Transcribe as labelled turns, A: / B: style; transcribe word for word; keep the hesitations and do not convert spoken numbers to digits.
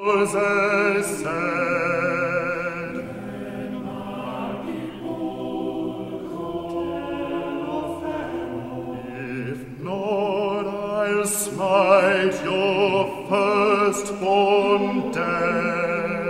A: Moses said, if not, I'll smite your firstborn dead.